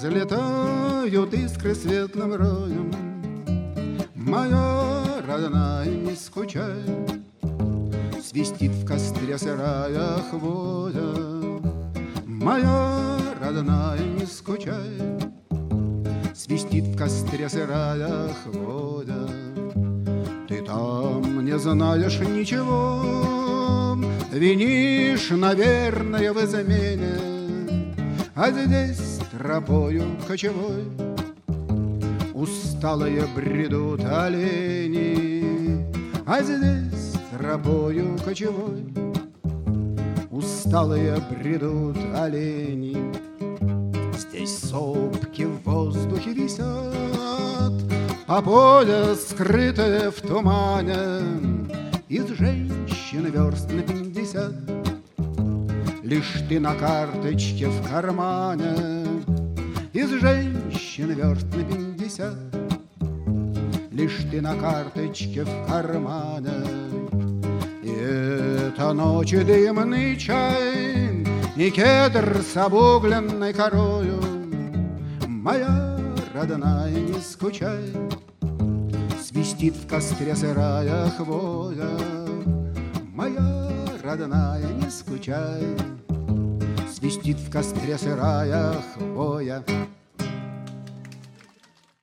Взлетают искры светлым роем. Моя родная, не скучай, свистит в костре сырая хвоя. Моя родная, не скучай, свистит в костре сырая хвоя. Ты там не знаешь ничего, винишь, наверное, в измене, а здесь тропою кочевой усталые бредут олени, а здесь тропою кочевой усталые бредут олени. Здесь сопки в воздухе висят, а поле, скрытое в тумане, из женщин верст на 50. Лишь ты на карточке в кармане, из женщин верст на 50. Лишь ты на карточке в кармане. И это ночи дымный чай, и кедр с обугленной корою. Моя родная, не скучай, свистит в костре сырая хвоя. Моя родная, не скучай, свистит в костре сырая хвоя.